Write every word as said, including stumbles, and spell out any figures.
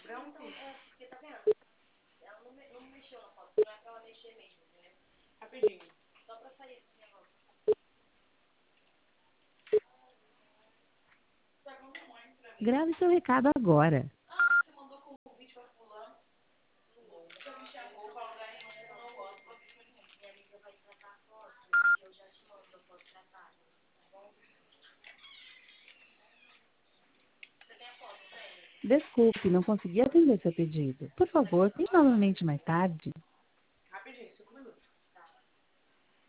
Pronto? Rapidinho. Grave seu recado agora. Desculpe, não consegui atender seu pedido. Por favor, tente novamente mais tarde.